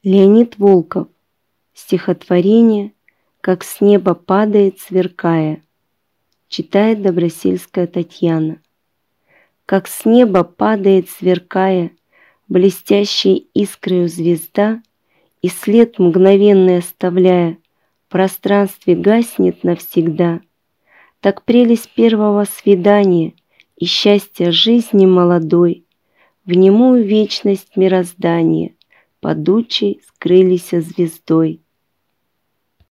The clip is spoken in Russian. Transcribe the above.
Леонид Волков. Стихотворение «Как с неба падает, сверкая». Читает Добросельская Татьяна. Как с неба падает, сверкая, блестящей искрою звезда, и след мгновенный оставляя, в пространстве гаснет навсегда. Так прелесть первого свидания и счастье жизни молодой в немую вечность мироздания падучей скрылись звездой.